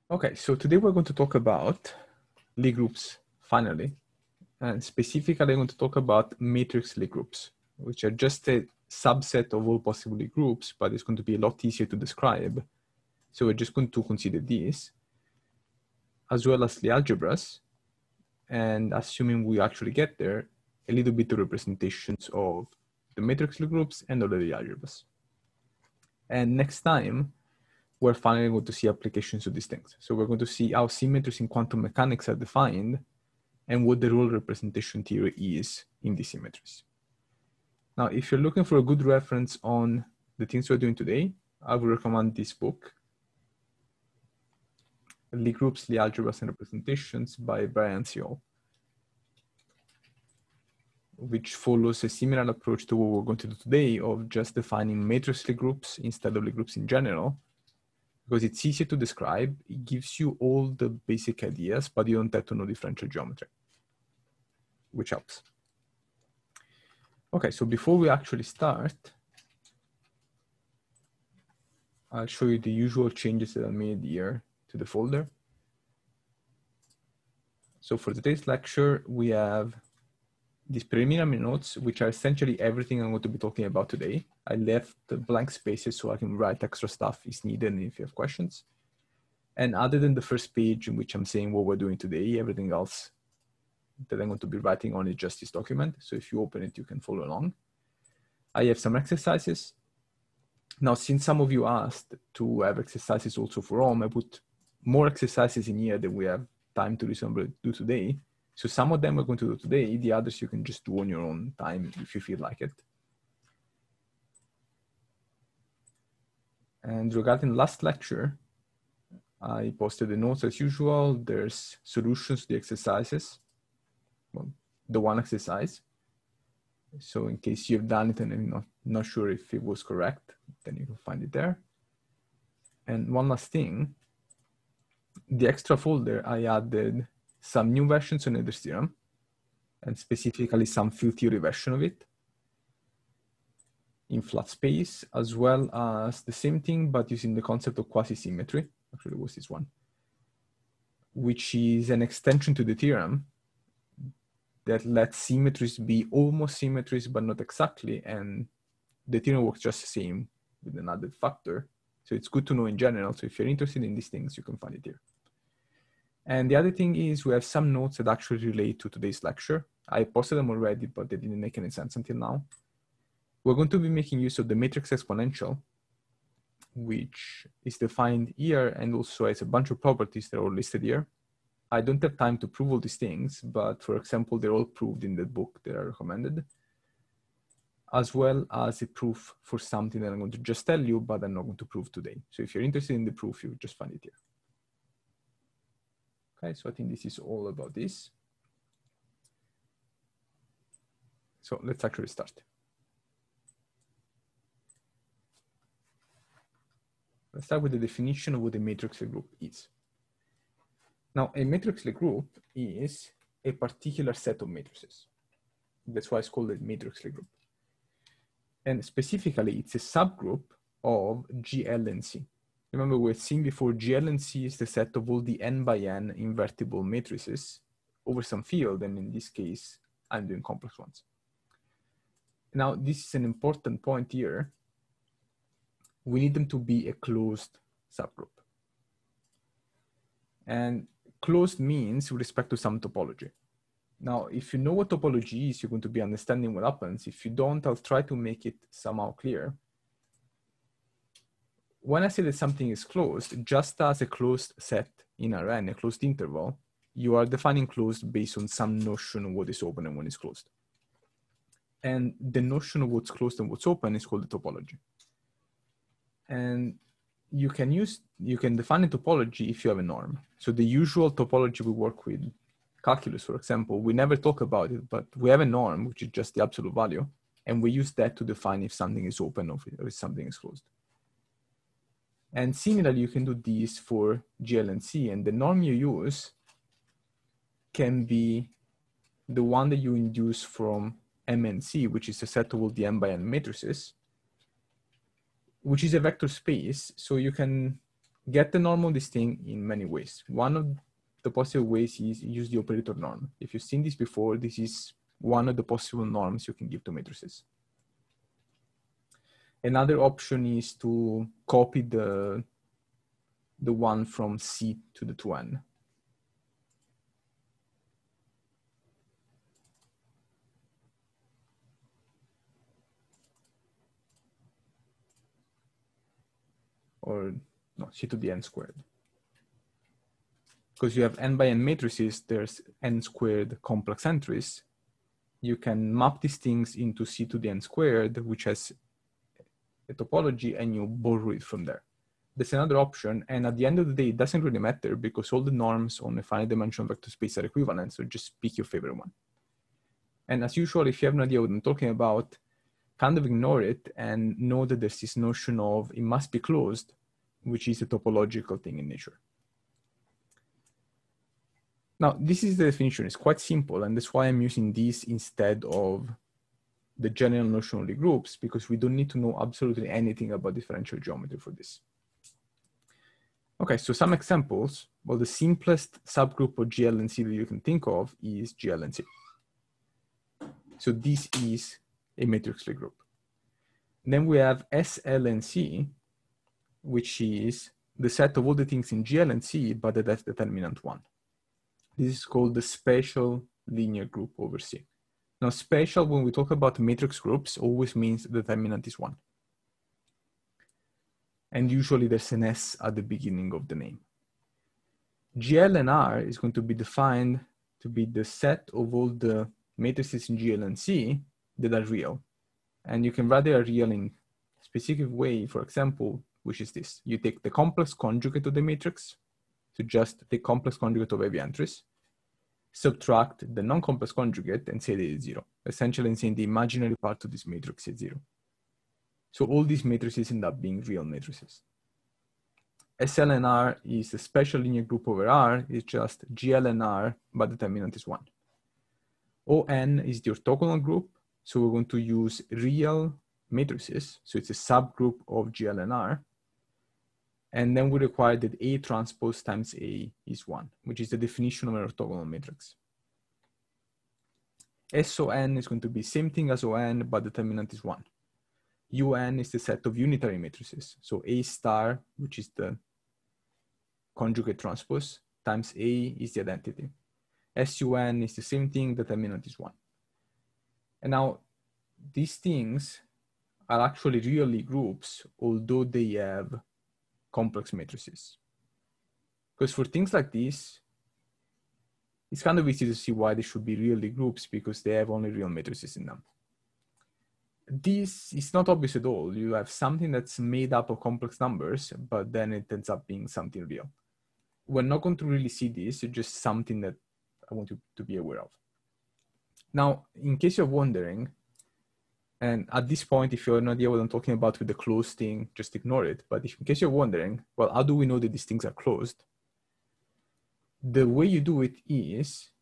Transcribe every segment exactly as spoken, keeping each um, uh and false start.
Okay, so today we're going to talk about Lie groups, finally. And specifically, I'm going to talk about matrix Lie groups, which are just a subset of all possible Lie groups, but it's going to be a lot easier to describe. So we're just going to consider these, as well as Lie algebras, and assuming we actually get there, a little bit of representations of the matrix Lie groups and of the Lie algebras. And next time, we're finally going to see applications of these things. So we're going to see how symmetries in quantum mechanics are defined and what the role representation theory is in these symmetries. Now, if you're looking for a good reference on the things we're doing today, I would recommend this book, Lie Groups, Lie Algebras and Representations by Brian Seol, which follows a similar approach to what we're going to do today of just defining matrix Lie groups instead of Lie groups in general, because it's easier to describe. It gives you all the basic ideas, but you don't have to know differential geometry, which helps. Okay, so before we actually start, I'll show you the usual changes that I made here to the folder. So for today's lecture, we have these preliminary notes, which are essentially everything I'm going to be talking about today. I left the blank spaces so I can write extra stuff if needed and if you have questions. And other than the first page in which I'm saying what we're doing today, everything else that I'm going to be writing on is just this document. So if you open it, you can follow along. I have some exercises. Now, since some of you asked to have exercises also for home, I put more exercises in here than we have time to reasonably do today. So some of them we're going to do today, the others you can just do on your own time if you feel like it. And regarding last lecture, I posted the notes as usual. There's solutions to the exercises, well, the one exercise. So in case you've done it and you're not, not sure if it was correct, then you can find it there. And one last thing, the extra folder, I added some new versions on Noether's theorem, and specifically some field theory version of it in flat space, as well as the same thing, but using the concept of quasi-symmetry. Actually, it was this one, which is an extension to the theorem that lets symmetries be almost symmetries, but not exactly. And the theorem works just the same with an added factor. So it's good to know in general. So if you're interested in these things, you can find it here. And the other thing is we have some notes that actually relate to today's lecture. I posted them already, but they didn't make any sense until now. We're going to be making use of the matrix exponential, which is defined here and also has a bunch of properties that are all listed here. I don't have time to prove all these things, but for example, they're all proved in the book that I recommended, as well as a proof for something that I'm going to just tell you, but I'm not going to prove today. So if you're interested in the proof, you just find it here. Okay, so I think this is all about this. So let's actually start. Let's start with the definition of what a matrix Lie group is. Now, a matrix Lie group is a particular set of matrices. That's why it's called a matrix Lie group. And specifically, it's a subgroup of G L and C. Remember, we had seen before, G L and C is the set of all the n by n invertible matrices over some field, and in this case, I'm doing complex ones. Now, this is an important point here. We need them to be a closed subgroup. And closed means with respect to some topology. Now, if you know what topology is, you're going to be understanding what happens. If you don't, I'll try to make it somehow clear. When I say that something is closed, just as a closed set in R N, a closed interval, you are defining closed based on some notion of what is open and what is closed. And the notion of what's closed and what's open is called the topology. And you can use, you can define a topology if you have a norm. So the usual topology we work with, calculus, for example, we never talk about it, but we have a norm, which is just the absolute value. And we use that to define if something is open or if something is closed. And similarly, you can do this for G L and C. And the norm you use can be the one that you induce from M and C, which is a set of all the n by n matrices, which is a vector space. So you can get the norm of this thing in many ways. One of the possible ways is use the operator norm. If you've seen this before, this is one of the possible norms you can give to matrices. Another option is to copy the, the one from C to the two N. Or no, C to the N squared. Because you have N by N matrices, there's N squared complex entries. You can map these things into C to the N squared, which has a topology, and you borrow it from there. There's another option, and at the end of the day, it doesn't really matter because all the norms on a finite dimensional vector space are equivalent, so just pick your favorite one. And as usual, if you have no idea what I'm talking about, kind of ignore it and know that there's this notion of it must be closed, which is a topological thing in nature. Now, this is the definition. It's quite simple, and that's why I'm using this instead of the general notion of the groups, because we don't need to know absolutely anything about differential geometry for this. Okay, so some examples. Well, the simplest subgroup of G L and C that you can think of is G L and C. So this is a matrix-free group. Then we have S L and C, which is the set of all the things in G L and C, but that has determinant one. This is called the special linear group over C. Now, special, when we talk about matrix groups, always means the determinant is one. And usually there's an S at the beginning of the name. G L and R is going to be defined to be the set of all the matrices in G L and C that are real. And you can write they are real in a specific way, for example, which is this. You take the complex conjugate of the matrix, so just the complex conjugate of every entries, subtract the non-complex conjugate and say that it's zero. Essentially saying the imaginary part of this matrix is zero. So all these matrices end up being real matrices. S L and R is a special linear group over R. It's just G L and R, but the determinant is one. O N is the orthogonal group. So we're going to use real matrices. So it's a subgroup of G L and R. And then we require that A transpose times A is one, which is the definition of an orthogonal matrix. S O N is going to be same thing as O N, but the determinant is one. U N is the set of unitary matrices. So A star, which is the conjugate transpose, times A is the identity. S U N is the same thing, the determinant is one. And now these things are actually really groups, although they have complex matrices. Because for things like this, it's kind of easy to see why they should be really groups because they have only real matrices in them. This is not obvious at all. You have something that's made up of complex numbers, but then it ends up being something real. We're not going to really see this, it's just something that I want you to be aware of. Now, in case you're wondering, and at this point, if you have no idea what I'm talking about with the closed thing, just ignore it. But if, in case you're wondering, well, how do we know that these things are closed? The way you do it is,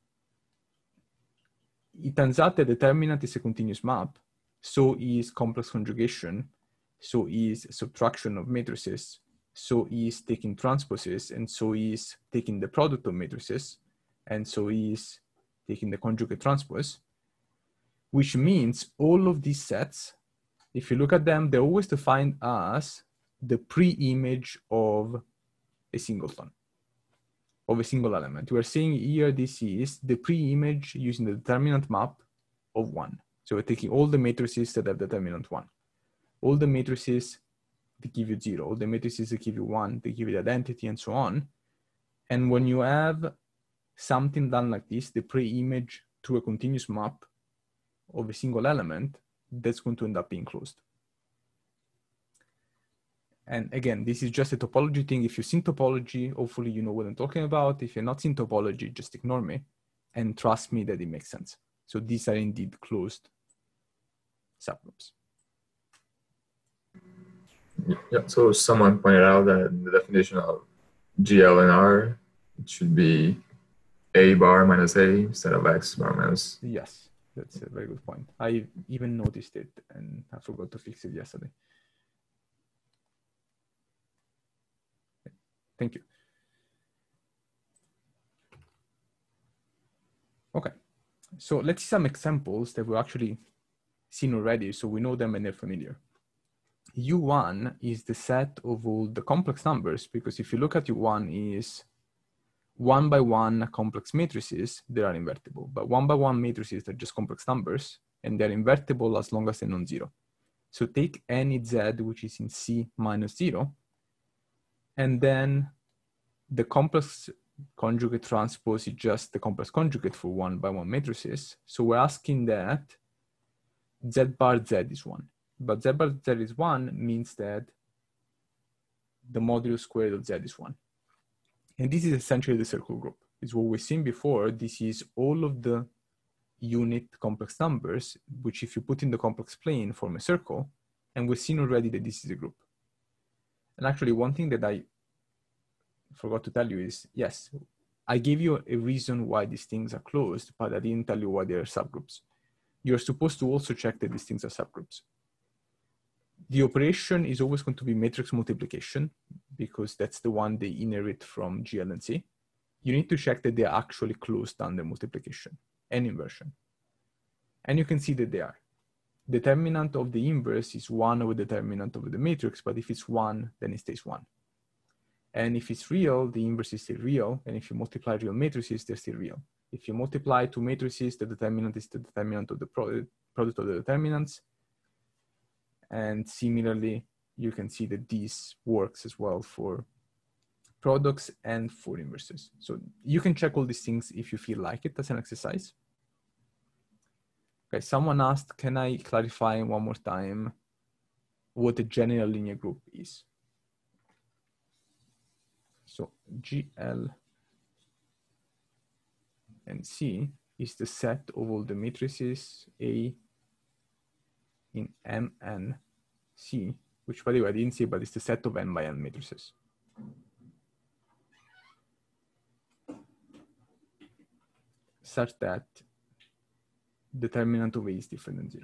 it turns out the determinant is a continuous map. So is complex conjugation. So is subtraction of matrices. So is taking transposes. And so is taking the product of matrices. And so is taking the conjugate transpose. Which means all of these sets, if you look at them, they're always defined as the pre-image of a singleton, of a single element. We're saying here this is the pre-image using the determinant map of one. So we're taking all the matrices that have determinant one. All the matrices, they give you zero. All the matrices that give you one, they give you the identity and so on. And when you have something done like this, the pre-image through a continuous map of a single element, that's going to end up being closed. And again, this is just a topology thing. If you've seen topology, hopefully you know what I'm talking about. If you're not seen topology, just ignore me and trust me that it makes sense. So these are indeed closed subgroups. Yeah, so someone pointed out that the definition of G L and R, it should be A bar minus A instead of X bar minus. Yes, that's a very good point. I even noticed it and I forgot to fix it yesterday. Thank you. Okay, so let's see some examples that we've actually seen already, so we know them and they're familiar. U one is the set of all the complex numbers, because if you look at U one is one by one complex matrices that are invertible, but one by one matrices that are just complex numbers, and they're invertible as long as they're non-zero. So take any Z which is in C minus zero, and then the complex conjugate transpose is just the complex conjugate for one by one matrices. So we're asking that Z bar Z is one, but Z bar Z is one means that the modulus squared of Z is one. And this is essentially the circle group. It's what we've seen before. This is all of the unit complex numbers, which if you put in the complex plane form a circle, and we've seen already that this is a group. And actually one thing that I forgot to tell you is, yes, I gave you a reason why these things are closed, but I didn't tell you why they're subgroups. You're supposed to also check that these things are subgroups. The operation is always going to be matrix multiplication, because that's the one they inherit from G L and C. You need to check that they're actually closed under multiplication and inversion. And you can see that they are. Determinant of the inverse is one over determinant of the matrix, but if it's one, then it stays one. And if it's real, the inverse is still real. And if you multiply real matrices, they're still real. If you multiply two matrices, the determinant is the determinant of the product, product of the determinants. And similarly, you can see that this works as well for products and for inverses. So you can check all these things if you feel like it as an exercise. Okay, someone asked, can I clarify one more time what a general linear group is? So G L and C is the set of all the matrices A in M and C, which by the way I didn't say, but it's the set of n by n matrices. Such that determinant of A is different than zero.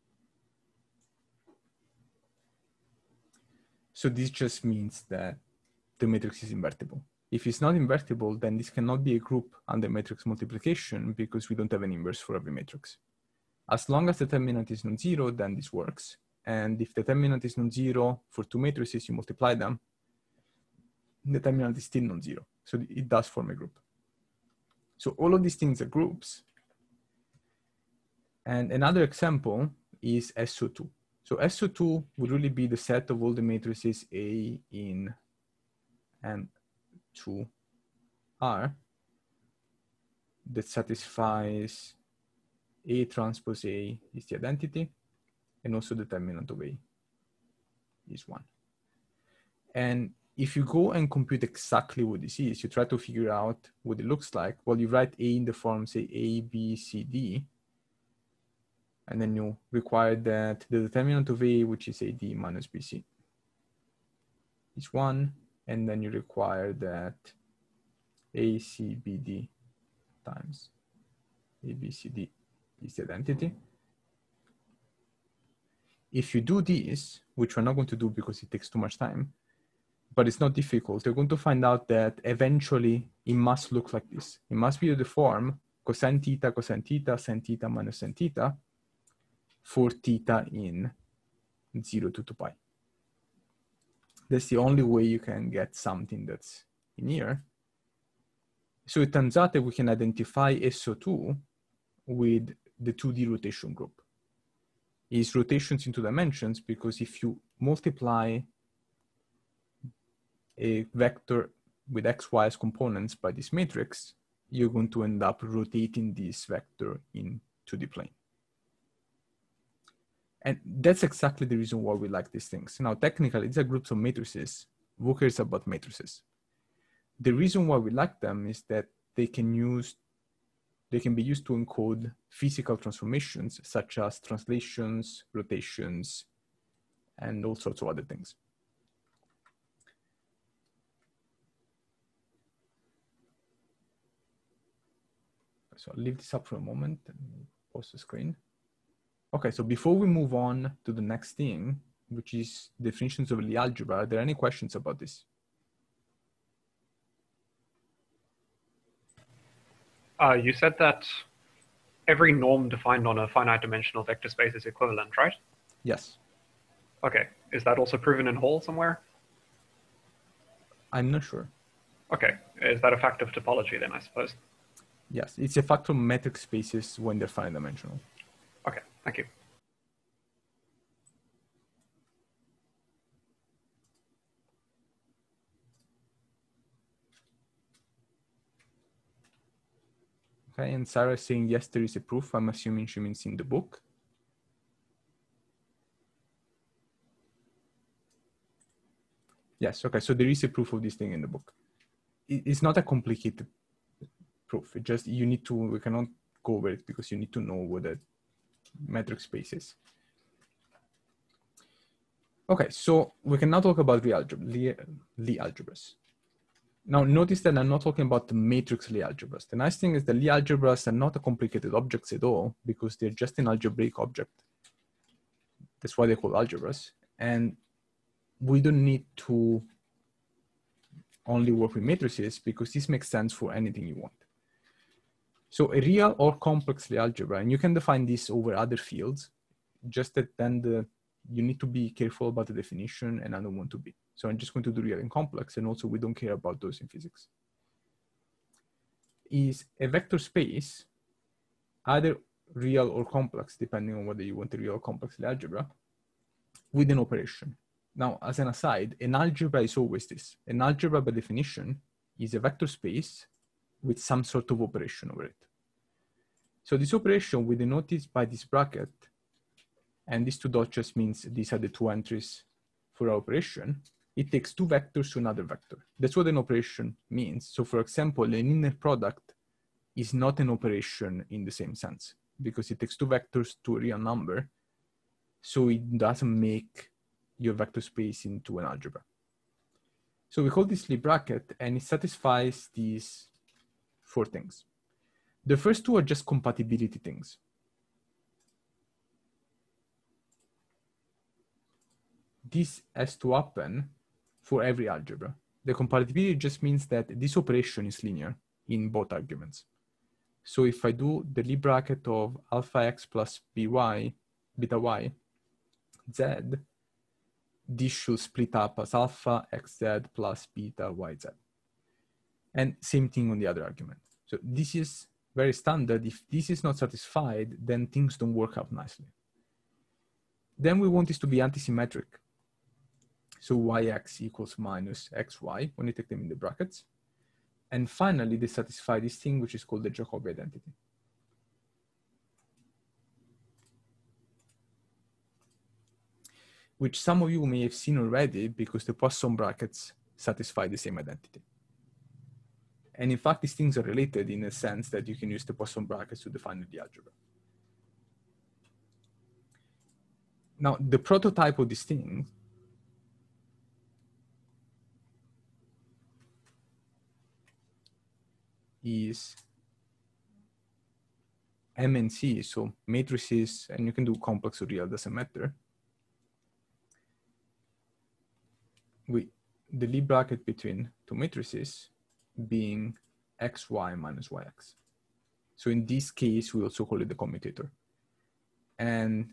So this just means that the matrix is invertible. If it's not invertible, then this cannot be a group under matrix multiplication because we don't have an inverse for every matrix. As long as determinant is non-zero, then this works. And if determinant is non-zero for two matrices, you multiply them, determinant is still non-zero. So it does form a group. So all of these things are groups. And another example is S O two. So S O two would really be the set of all the matrices A in M two R that satisfies A transpose A is the identity, and also determinant of A is one. And if you go and compute exactly what this is, you try to figure out what it looks like. Well, you write A in the form, say A, B, C, D, and then you require that the determinant of A, which is A D minus B C, is one, and then you require that A, C, B, D times A, B, C, D is the identity. If you do this, which we're not going to do because it takes too much time, but it's not difficult, you're going to find out that eventually it must look like this. It must be the form cosine theta, cosine theta, sin theta minus sin theta for theta in zero to two pi. That's the only way you can get something that's in here. So it turns out that we can identify S O two with the two D rotation group. It's rotations in two dimensions because if you multiply a vector with x, y as components by this matrix, you're going to end up rotating this vector in two D plane. And that's exactly the reason why we like these things. Now, technically, these are groups of matrices. Who cares about matrices? The reason why we like them is that they can use, they can be used to encode physical transformations such as translations, rotations, and all sorts of other things. So I'll leave this up for a moment and post the screen. Okay, so before we move on to the next thing, which is definitions of Lie algebra, are there any questions about this? Uh, you said that every norm defined on a finite dimensional vector space is equivalent, right? Yes. Okay. Is that also proven in Hall somewhere? I'm not sure. Okay. Is that a fact of topology then, I suppose? Yes, it's a factor of metric spaces when they're finite dimensional. Okay, thank you. Okay, and Sarah is saying, yes, there is a proof. I'm assuming she means in the book. Yes, okay, so there is a proof of this thing in the book. It's not a complicated proof. It just, you need to, we cannot go over it because you need to know what a metric space is. Okay, so we can now talk about Lie algebra, Lie, Lie algebras. Now notice that I'm not talking about the matrix Lie algebras. The nice thing is that Lie algebras are not a complicated objects at all because they're just an algebraic object. That's why they're called algebras. And we don't need to only work with matrices because this makes sense for anything you want. So a real or complex Lie algebra, and you can define this over other fields, just that then the, you need to be careful about the definition and I don't want to be. So I'm just going to do real and complex, and also we don't care about those in physics. Is a vector space, either real or complex, depending on whether you want a real or complex Lie algebra, with an operation. Now, as an aside, an algebra is always this. An algebra, by definition, is a vector space with some sort of operation over it. So this operation we denote it by this bracket, and these two dots just means these are the two entries for our operation. It takes two vectors to another vector. That's what an operation means. So for example, an inner product is not an operation in the same sense because it takes two vectors to a real number. So it doesn't make your vector space into an algebra. So we call this Lie bracket, and it satisfies these four things. The first two are just compatibility things. This has to happen for every algebra. The compatibility just means that this operation is linear in both arguments. So if I do the Lie bracket of alpha x plus by, beta y, z, this should split up as alpha xz plus beta yz. And same thing on the other argument. So this is very standard. If this is not satisfied, then things don't work out nicely. Then we want this to be antisymmetric. So yx equals minus xy when you take them in the brackets. And finally, they satisfy this thing, which is called the Jacobi identity. Which some of you may have seen already because the Poisson brackets satisfy the same identity. And in fact, these things are related in a sense that you can use the Poisson brackets to define the algebra. Now, the prototype of this thing is M and C, so matrices, and you can do complex or real, doesn't matter. With the Lie bracket between two matrices being xy minus yx. So in this case, we also call it the commutator. And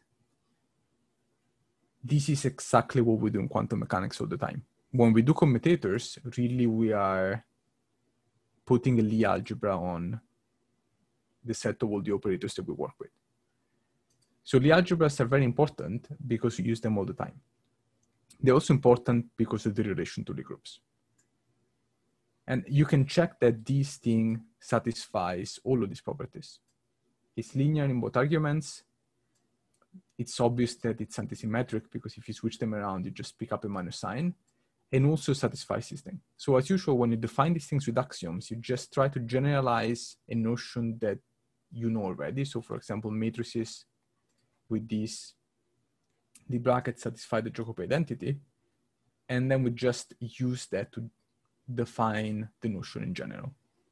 this is exactly what we do in quantum mechanics all the time. When we do commutators, really we are putting a Lie algebra on the set of all the operators that we work with. So Lie algebras are very important because we use them all the time. They're also important because of the relation to the groups. And you can check that this thing satisfies all of these properties. It's linear in both arguments. It's obvious that it's antisymmetric because if you switch them around, you just pick up a minus sign, and also satisfies this thing. So as usual, when you define these things with axioms, you just try to generalize a notion that you know already. So for example, matrices with these, the brackets satisfy the Jacobi identity, and then we just use that to define the notion in general.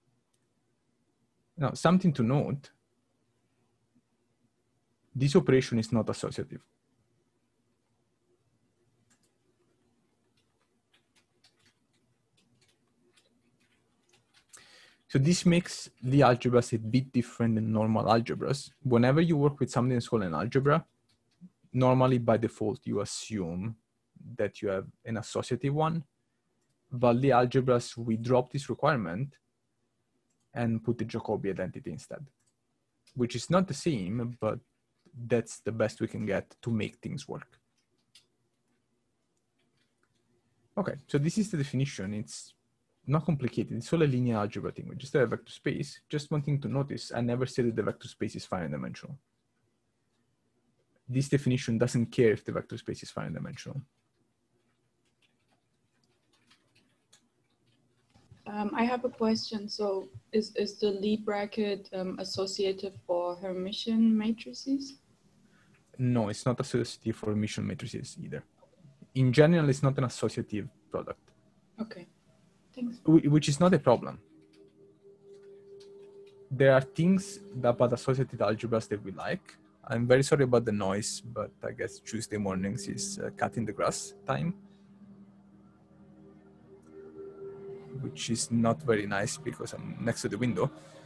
Now, something to note, this operation is not associative. So this makes Lie algebras a bit different than normal algebras. Whenever you work with something that's called an algebra, normally by default, you assume that you have an associative one. But Lie algebras, we drop this requirement and put the Jacobi identity instead, which is not the same, but that's the best we can get to make things work. Okay, so this is the definition. It's not complicated. It's all a linear algebra thing. We just have a vector space. Just one thing to notice, I never said that the vector space is finite dimensional. This definition doesn't care if the vector space is finite dimensional. Um, I have a question. So is, is the Lie bracket um, associative for Hermitian matrices? No, it's not associative for Hermitian matrices either. In general, it's not an associative product. Okay, thanks. Which is not a problem. There are things about associative algebras that we like. I'm very sorry about the noise, but I guess Tuesday mornings is uh, cutting the grass time, which is not very nice because I'm next to the window.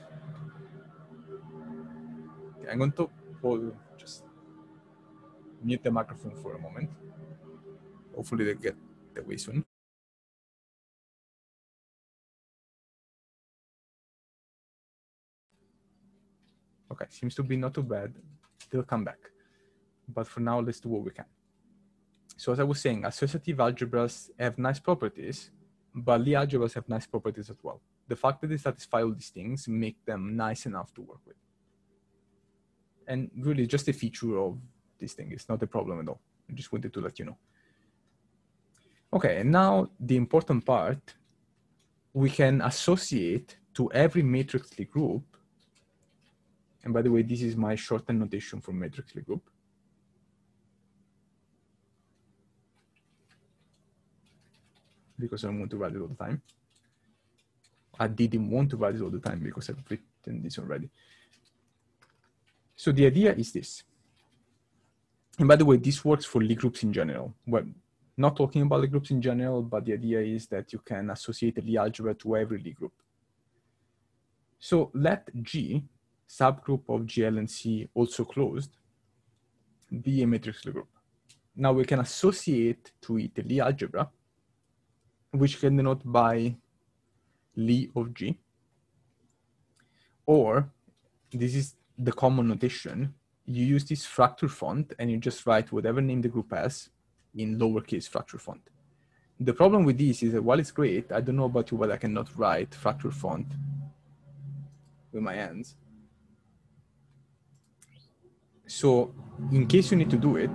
Okay, I'm going to hold, just mute the microphone for a moment. Hopefully they get away soon. Okay, seems to be not too bad. They'll come back. But for now, let's do what we can. So as I was saying, associative algebras have nice properties, but Lie algebras have nice properties as well. The fact that they satisfy all these things make them nice enough to work with. And really just a feature of this thing. It's not a problem at all. I just wanted to let you know. Okay, and now the important part, we can associate to every matrix Lie group. And by the way, this is my shortened notation for matrix Lie group. Because I don't want to write it all the time. I didn't want to write it all the time because I've written this already. So the idea is this. And by the way, this works for Lie groups in general. Well, not talking about Lie groups in general, but the idea is that you can associate a Lie algebra to every Lie group. So let G, subgroup of G L and C also closed, be a matrix Lie group. Now we can associate to it a Lie algebra, which can denote by Lie of G, or this is the common notation. You use this Fraktur font and you just write whatever name the group has in lowercase Fraktur font. The problem with this is that while it's great, I don't know about you, but I cannot write Fraktur font with my hands. So in case you need to do it,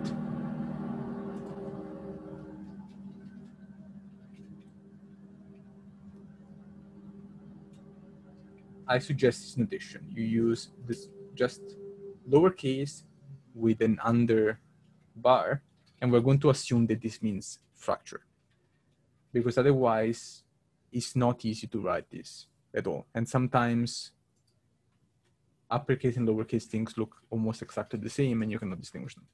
I suggest this notation. You use this just lowercase with an under bar, and we're going to assume that this means Fraktur, because otherwise it's not easy to write this at all. And sometimes uppercase and lowercase things look almost exactly the same and you cannot distinguish them.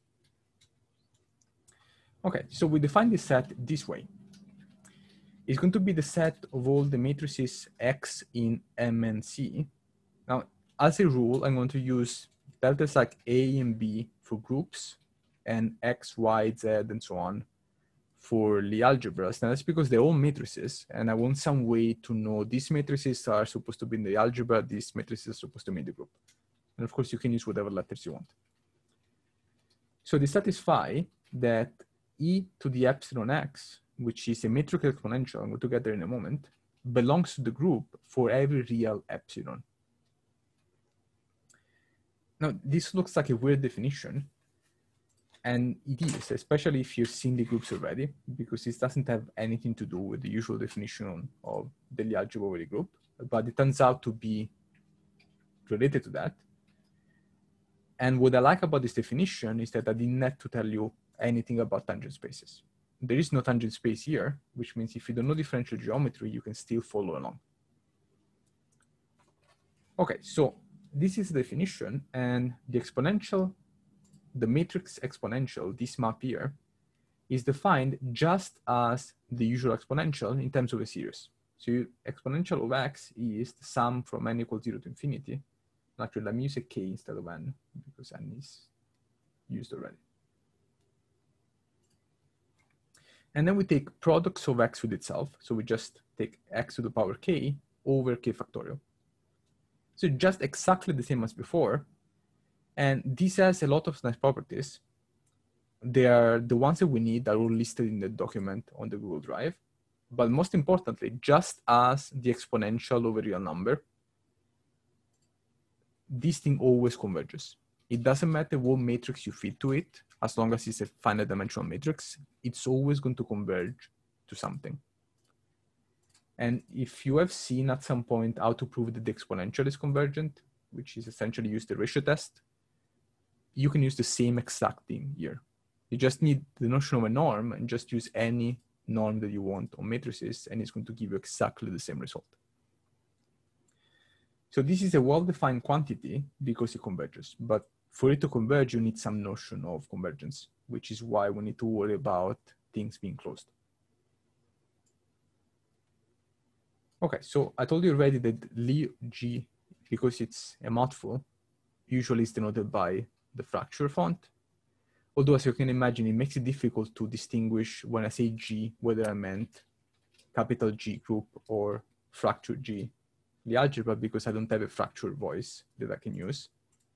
Okay, so we define this set this way. It's going to be the set of all the matrices X in M and C. Now, as a rule, I'm going to use deltas like A and B for groups and X, Y, Z, and so on for Lie algebras. Now, that's because they're all matrices, and I want some way to know these matrices are supposed to be in the algebra, these matrices are supposed to be in the group. And of course, you can use whatever letters you want. So they satisfy that e to the epsilon x, which is a metric exponential, I'm going to get there in a moment, belongs to the group for every real epsilon. Now, this looks like a weird definition, and it is, especially if you've seen the groups already, because this doesn't have anything to do with the usual definition of the Lie algebra over a group, but it turns out to be related to that. And what I like about this definition is that I didn't have to tell you anything about tangent spaces. There is no tangent space here, which means if you don't know differential geometry, you can still follow along. Okay, so this is the definition, and the exponential, the matrix exponential, this map here, is defined just as the usual exponential in terms of a series. So you, exponential of x is the sum from n equals zero to infinity. Actually, let me use a k instead of n because n is used already. And then we take products of x with itself. So we just take x to the power k over k factorial. So just exactly the same as before. And this has a lot of nice properties. They are the ones that we need that are all listed in the document on the Google Drive. But most importantly, just as the exponential over real number, this thing always converges. It doesn't matter what matrix you feed to it, as long as it's a finite dimensional matrix, it's always going to converge to something. And if you have seen at some point how to prove that the exponential is convergent, which is essentially use the ratio test, you can use the same exact thing here. You just need the notion of a norm and just use any norm that you want on matrices, and it's going to give you exactly the same result. So this is a well-defined quantity because it converges, but for it to converge, you need some notion of convergence, which is why we need to worry about things being closed. Okay, so I told you already that Lie G, because it's a mouthful, usually is denoted by the fracture font. Although, as you can imagine, it makes it difficult to distinguish when I say G, whether I meant capital G group or fracture G Lie algebra, because I don't have a fracture voice that I can use.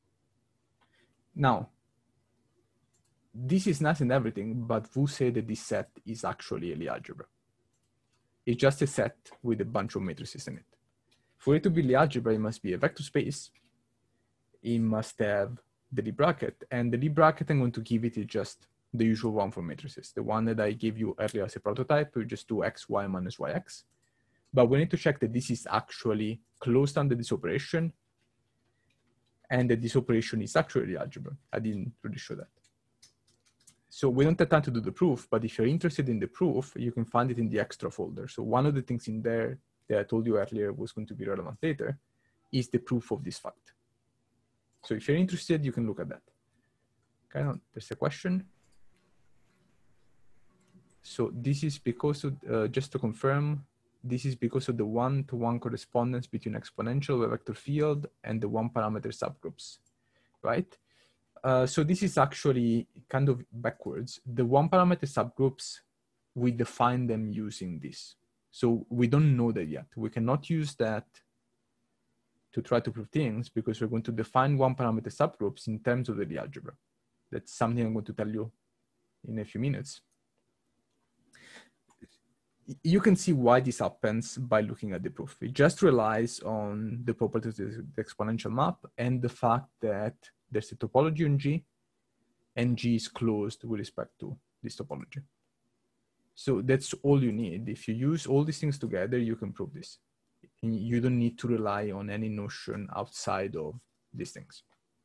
Now, this is nice and everything, but who said that this set is actually a Lie algebra? It's just a set with a bunch of matrices in it. For it to be Lie algebra, it must be a vector space. It must have the Lie bracket, and the Lie bracket I'm going to give it is just the usual one for matrices. The one that I gave you earlier as a prototype, we just do x, y minus yx. But we need to check that this is actually closed under this operation and that this operation is actually algebra. I didn't really show that. So we don't have time to do the proof, but if you're interested in the proof, you can find it in the extra folder. So one of the things in there that I told you earlier was going to be relevant later is the proof of this fact. So if you're interested, you can look at that. Okay, now there's a question. So this is because of, uh, just to confirm, this is because of the one-to-one correspondence between exponential of a vector field and the one parameter subgroups, right? Uh, so this is actually kind of backwards. The one parameter subgroups, we define them using this. So we don't know that yet. We cannot use that to try to prove things because we're going to define one parameter subgroups in terms of the Lie algebra. That's something I'm going to tell you in a few minutes. You can see why this happens by looking at the proof. It just relies on the properties of the exponential map and the fact that there's a topology on G and G is closed with respect to this topology. So that's all you need. If you use all these things together, you can prove this. You don't need to rely on any notion outside of these things.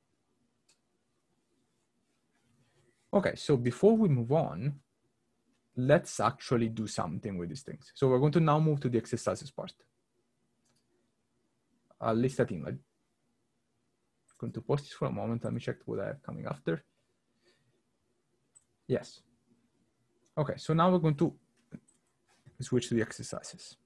Okay, so before we move on, let's actually do something with these things. So we're going to now move to the exercises part. At least I think I'm going to pause this for a moment. Let me check what I have coming after. Yes. Okay, so now we're going to switch to the exercises.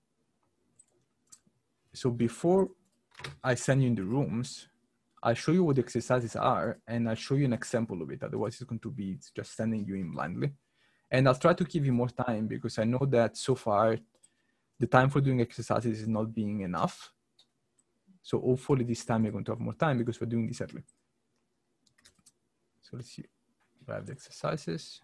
So before I send you in the rooms, I'll show you what the exercises are and I'll show you an example of it. Otherwise it's going to be just sending you in blindly. And I'll try to give you more time because I know that so far the time for doing exercises is not being enough. So hopefully this time we're going to have more time because we're doing this early. So let's see, we have the exercises.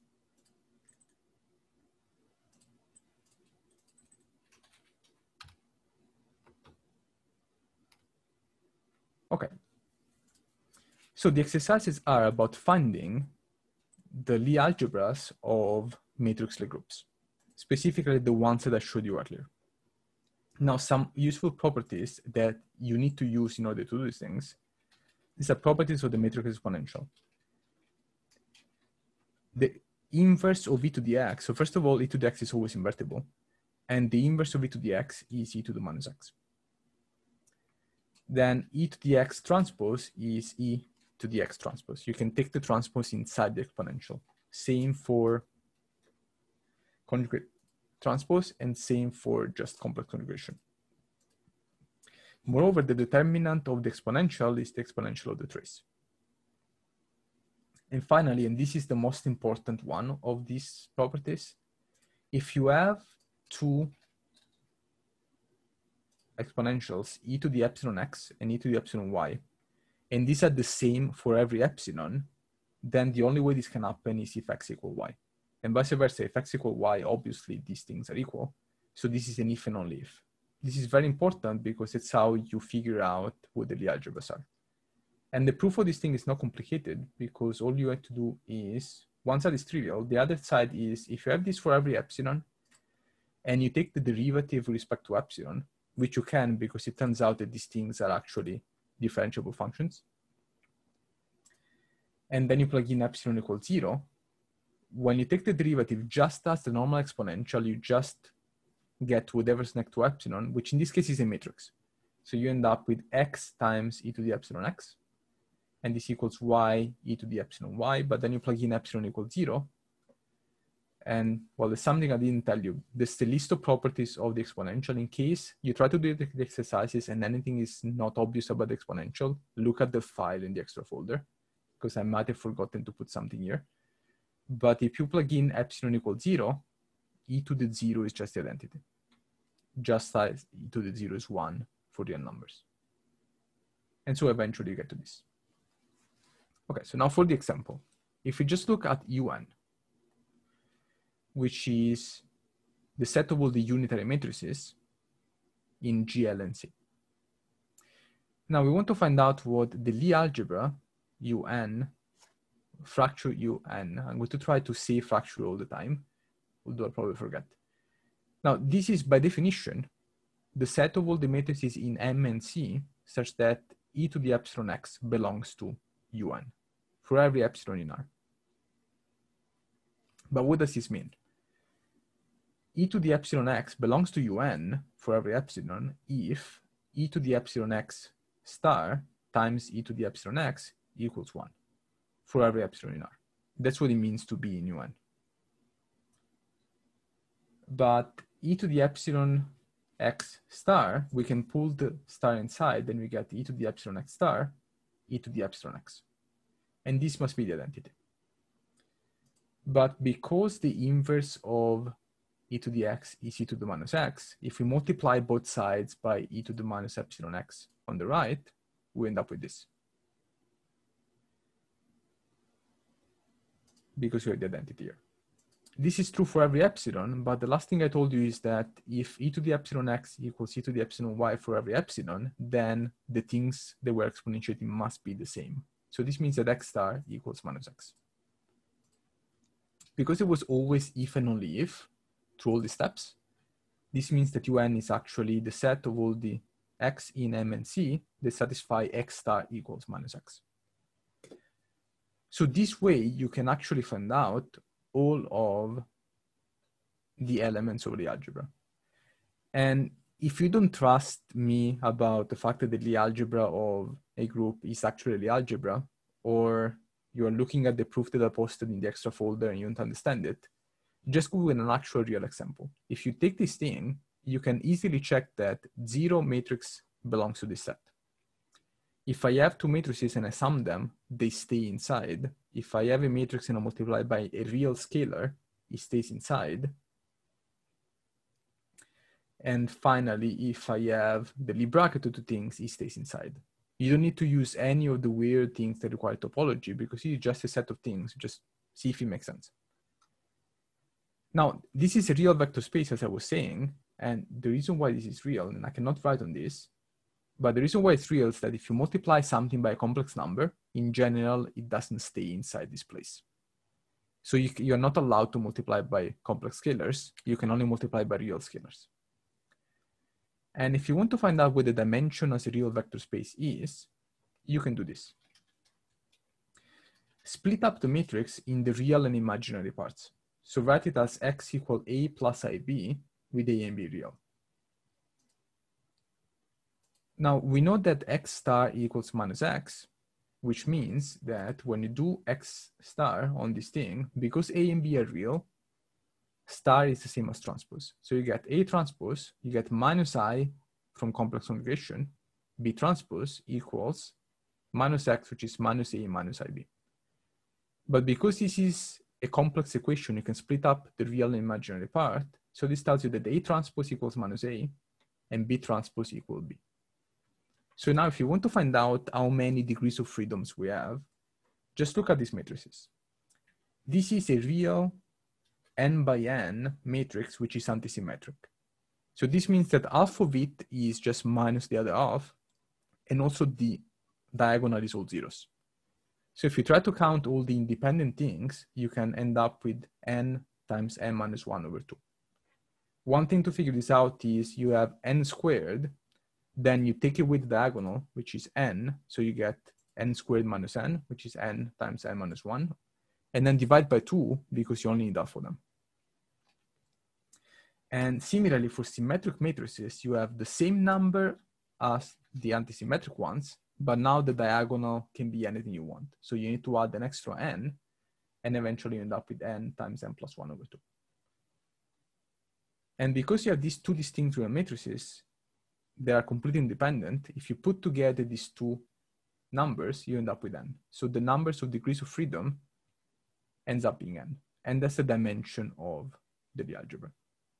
Okay. So the exercises are about finding the Lie algebras of matrix Lie groups, specifically the ones that I showed you earlier. Now, some useful properties that you need to use in order to do these things. These are properties of the matrix exponential. The inverse of e to the x, so first of all, e to the x is always invertible, and the inverse of e to the x is e to the minus x. Then e to the x transpose is e to the x transpose. You can take the transpose inside the exponential. Same for conjugate transpose, and same for just complex conjugation. Moreover, the determinant of the exponential is the exponential of the trace. And finally, and this is the most important one of these properties, if you have two exponentials, e to the epsilon x and e to the epsilon y, and these are the same for every epsilon, then the only way this can happen is if x equal y. And vice versa, if x equal y, obviously these things are equal. So this is an if and only if. This is very important because it's how you figure out what the Lie algebras are. And the proof of this thing is not complicated because all you have to do is, one side is trivial, the other side is if you have this for every epsilon and you take the derivative with respect to epsilon, which you can because it turns out that these things are actually differentiable functions. And then you plug in epsilon equals zero. When you take the derivative just as the normal exponential, you just get whatever's next to epsilon, which in this case is a matrix. So you end up with x times e to the epsilon x, and this equals y e to the epsilon y, but then you plug in epsilon equals zero. And well, there's something I didn't tell you. There's the list of properties of the exponential. In case you try to do the exercises and anything is not obvious about the exponential, look at the file in the extra folder, because I might have forgotten to put something here. But if you plug in epsilon equals zero, e to the zero is just the identity. Just as e to the zero is one for real numbers. And so eventually you get to this. Okay, so now for the example, if we just look at un, which is the set of all the unitary matrices in G L and C. Now we want to find out what the Lie algebra un, fracture un, I'm going to try to say fracture all the time, although I'll probably forget. Now this is by definition the set of all the matrices in M and C such that e to the epsilon x belongs to un for every epsilon in R. But what does this mean? E to the epsilon x belongs to un for every epsilon if e to the epsilon x star times e to the epsilon x equals one for every epsilon in R. That's what it means to be in un. But e to the epsilon x star, we can pull the star inside, then we get e to the epsilon x star, e to the epsilon x. And this must be the identity. But because the inverse of e to the x is e to the minus x, if we multiply both sides by e to the minus epsilon x on the right, we end up with this. Because we have the identity here. This is true for every epsilon, but the last thing I told you is that if e to the epsilon x equals e to the epsilon y for every epsilon, then the things that we're exponentiating must be the same. So this means that x star equals minus x. Because it was always if and only if through all the steps, this means that un is actually the set of all the x in M and C that satisfy x star equals minus x. So this way you can actually find out all of the elements of the algebra. And if you don't trust me about the fact that the Lie algebra of a group is actually Lie algebra, or you're looking at the proof that I posted in the extra folder and you don't understand it, just go with an actual real example. If you take this thing, you can easily check that zero matrix belongs to this set. If I have two matrices and I sum them, they stay inside. If I have a matrix and I multiply by a real scalar, it stays inside. And finally, if I have the Lie bracket of two things, it stays inside. You don't need to use any of the weird things that require topology because it's just a set of things. Just see if it makes sense. Now, this is a real vector space, as I was saying, and the reason why this is real, and I cannot write on this, but the reason why it's real is that if you multiply something by a complex number, in general, it doesn't stay inside this place. So you, you're not allowed to multiply by complex scalars. You can only multiply by real scalars. And if you want to find out what the dimension of a real vector space is, you can do this. Split up the matrix in the real and imaginary parts. So write it as x equal a plus ib with a and b real. Now we know that x star equals minus x, which means that when you do x star on this thing, because a and b are real, star is the same as transpose. So you get A transpose, you get minus I from complex conjugation, B transpose equals minus X, which is minus A minus I B. But because this is a complex equation, you can split up the real and imaginary part. So this tells you that A transpose equals minus A and B transpose equals B. So now if you want to find out how many degrees of freedoms we have, just look at these matrices. This is a real n by n matrix, which is antisymmetric. So this means that half of it is just minus the other half, and also the diagonal is all zeros. So if you try to count all the independent things, you can end up with n times n minus one over two. One thing to figure this out is you have n squared, then you take it with diagonal, which is n, so you get n squared minus n, which is n times n minus one, and then divide by two because you only need half of them. And similarly, for symmetric matrices, you have the same number as the antisymmetric ones, but now the diagonal can be anything you want. So you need to add an extra n, and eventually you end up with n times n plus one over two. And because you have these two distinct real matrices, they are completely independent. If you put together these two numbers, you end up with n. So the numbers of degrees of freedom ends up being n. And that's the dimension of the Lie algebra.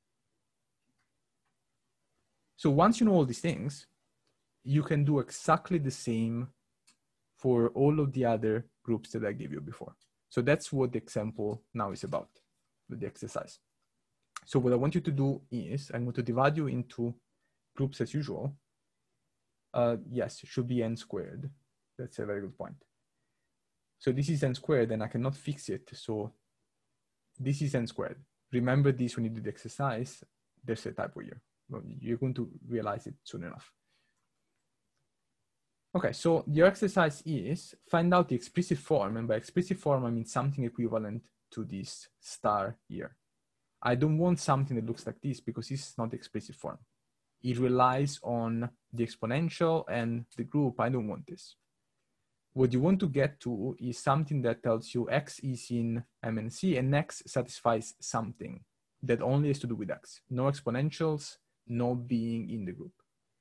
So once you know all these things, you can do exactly the same for all of the other groups that I gave you before. So that's what the example now is about, with the exercise. So what I want you to do is, I'm going to divide you into groups as usual. Uh, yes, it should be n squared. That's a very good point. So this is n squared and I cannot fix it. So this is n squared. Remember this when you do the exercise, there's a typo here. Well, you're going to realize it soon enough. Okay, so your exercise is find out the explicit form, and by explicit form, I mean something equivalent to this star here. I don't want something that looks like this because this is not the explicit form. It relies on the exponential and the group. I don't want this. What you want to get to is something that tells you X is in M and C and X satisfies something that only has to do with X. No exponentials, no being in the group.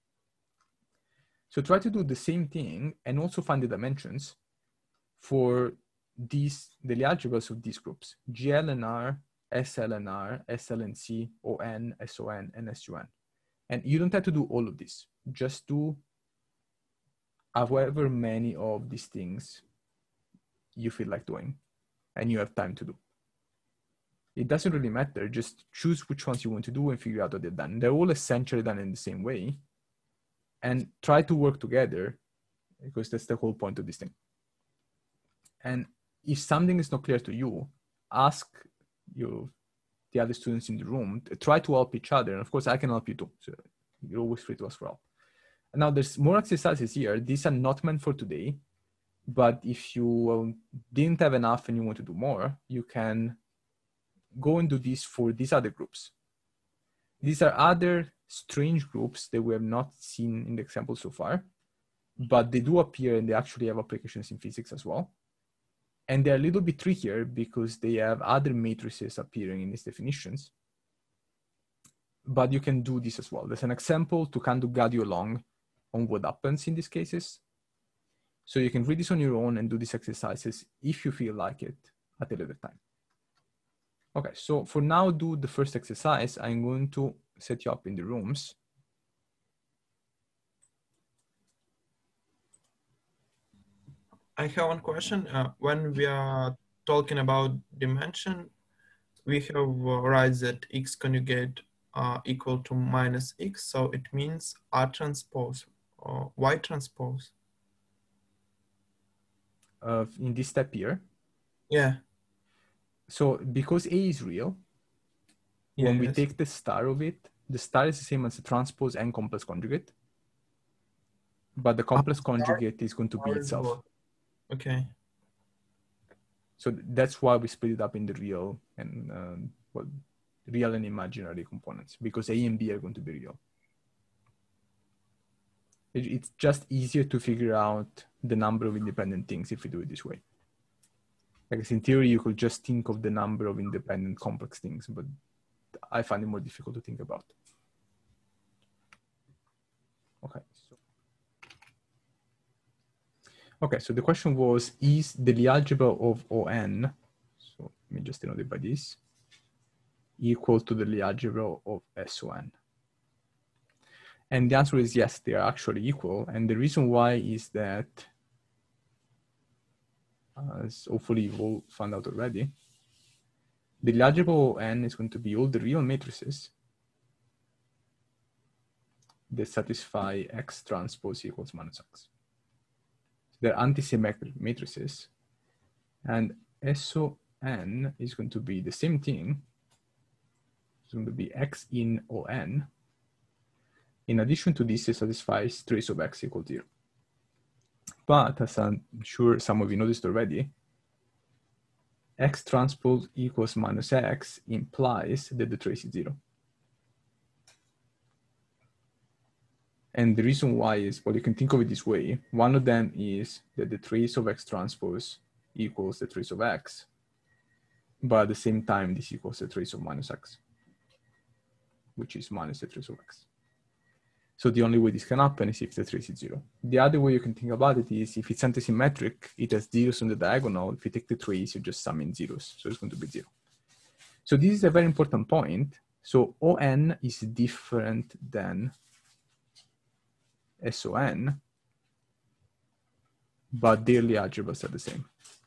So try to do the same thing and also find the dimensions for these, the Lie algebras of these groups, G L and R, S L and R, S L and C, O N, S O N, and S U N. And you don't have to do all of this. Just do however many of these things you feel like doing and you have time to do. It doesn't really matter. Just choose which ones you want to do and figure out what they're done. They're all essentially done in the same way. And try to work together because that's the whole point of this thing. And if something is not clear to you, ask you, the other students in the room, try to help each other. And of course, I can help you too. So you're always free to ask for help. And now there's more exercises here. These are not meant for today, but if you um, didn't have enough and you want to do more, you can go and do this for these other groups. These are other strange groups that we have not seen in the example so far, but they do appear and they actually have applications in physics as well. And they're a little bit trickier because they have other matrices appearing in these definitions. But you can do this as well. There's an example to kind of guide you along on what happens in these cases. So you can read this on your own and do these exercises if you feel like it at a later time. Okay, so for now, do the first exercise. I'm going to set you up in the rooms. I have one question. Uh, when we are talking about dimension, we have uh, right that X conjugate uh, equal to minus X. So it means R transpose or Y transpose. Uh, in this step here. Yeah. So because A is real, when yes. we take the star of it, the star is the same as the transpose and complex conjugate. But the complex conjugate is going to be itself. Okay. So that's why we split it up in the real and um, well, real and imaginary components, because A and B are going to be real. It, it's just easier to figure out the number of independent things if we do it this way. Because in theory, you could just think of the number of independent complex things, but I find it more difficult to think about. Okay. So, okay, so the question was, is the Lie algebra of O N, so let me just denote it by this, equal to the Lie algebra of S O N? And the answer is yes, they are actually equal. And the reason why is that, as hopefully you've all found out already, the Lie algebra of N is going to be all the real matrices that satisfy X transpose equals minus X. They're antisymmetric matrices. And S O N is going to be the same thing. It's going to be X in O N. In addition to this, it satisfies trace of X equals zero. But as I'm sure some of you noticed already, X transpose equals minus X implies that the trace is zero. And the reason why is, well, you can think of it this way. One of them is that the trace of X transpose equals the trace of X, but at the same time, this equals the trace of minus X, which is minus the trace of X. So the only way this can happen is if the trace is zero. The other way you can think about it is if it's antisymmetric, it has zeros on the diagonal. If you take the trace, you just sum in zeros. So it's going to be zero. So this is a very important point. So O N is different than S O N, but their Lie algebras are the same.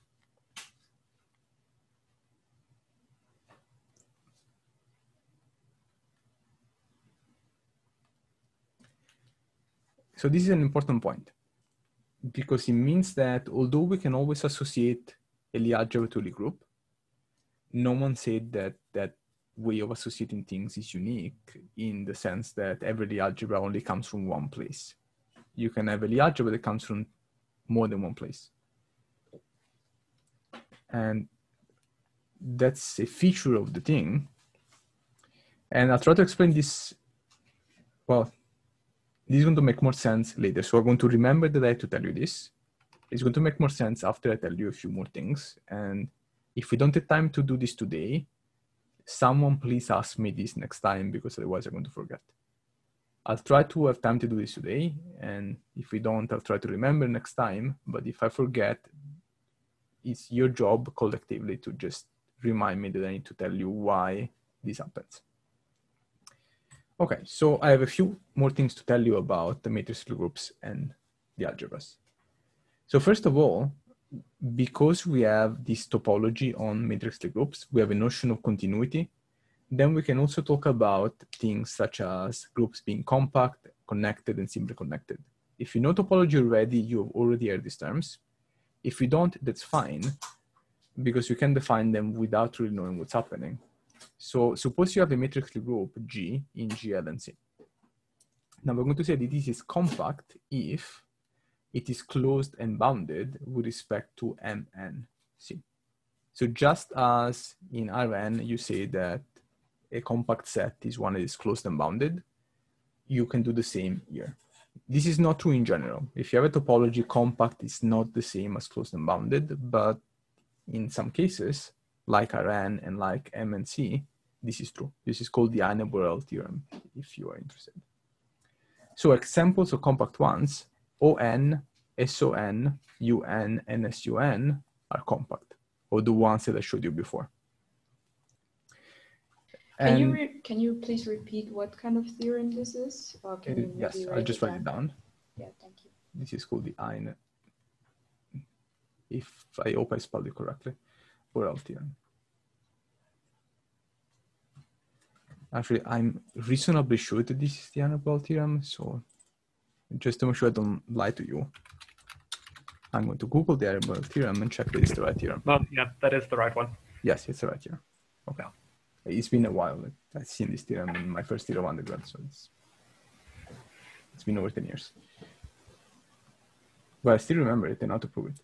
So this is an important point because it means that although we can always associate a Lie algebra to a Lie group, no one said that that way of associating things is unique in the sense that every Lie algebra only comes from one place. You can have a Lie algebra that comes from more than one place. And that's a feature of the thing. And I'll try to explain this, well, this is going to make more sense later. So I'm going to remember that I have to tell you this. It's going to make more sense after I tell you a few more things. And if we don't have time to do this today, someone please ask me this next time because otherwise I'm going to forget. I'll try to have time to do this today. And if we don't, I'll try to remember next time. But if I forget, it's your job collectively to just remind me that I need to tell you why this happens. Okay, so I have a few more things to tell you about the matrix Lie groups and the algebras. So first of all, because we have this topology on matrix Lie groups, we have a notion of continuity. Then we can also talk about things such as groups being compact, connected, and simply connected. If you know topology already, you have already heard these terms. If you don't, that's fine, because you can define them without really knowing what's happening. So suppose you have a matrix Lie group G in G, L, and C. Now we're going to say that this is compact if it is closed and bounded with respect to M and C. So just as in R N, you say that a compact set is one that is closed and bounded, you can do the same here. This is not true in general. If you have a topology, compact is not the same as closed and bounded, but in some cases, like R N and like M and C, this is true. This is called the Heine-Borel theorem, if you are interested. So examples of compact ones, O N, S O N, U N, and S U N are compact, or the ones that I showed you before. Can you, re can you please repeat what kind of theorem this is? Or can you yes, I'll just write it down. Yeah, thank you. This is called the Heine, if I hope I spelled it correctly, Borel theorem. Actually, I'm reasonably sure that this is the Heine-Borel theorem, so just to make sure I don't lie to you, I'm going to Google the Heine-Borel theorem and check that it's the right theorem. Well, yeah, that is the right one. Yes, it's the right theorem. Okay. It's been a while. I've seen this theorem in my first year of undergrad, so it's, it's been over ten years. But I still remember it and how to prove it.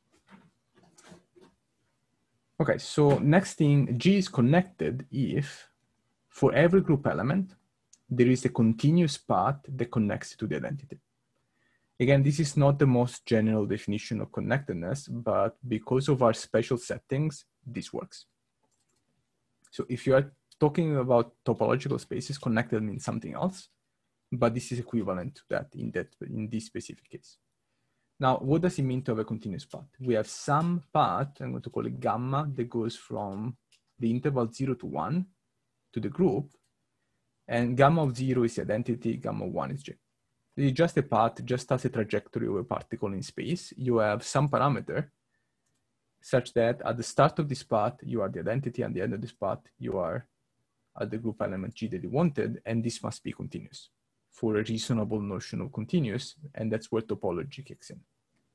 Okay, so next thing, G is connected if for every group element, there is a continuous path that connects to the identity. Again, this is not the most general definition of connectedness, but because of our special settings, this works. So if you are talking about topological spaces, connected means something else, but this is equivalent to that in that in this specific case. Now, what does it mean to have a continuous path? We have some path, I'm going to call it gamma, that goes from the interval zero to one to the group, and gamma of zero is the identity, gamma of one is J. It's just a path, just as a trajectory of a particle in space. You have some parameter such that at the start of this path, you are the identity, and at the end of this path, you are at the group element G that you wanted, and this must be continuous for a reasonable notion of continuous, and that's where topology kicks in.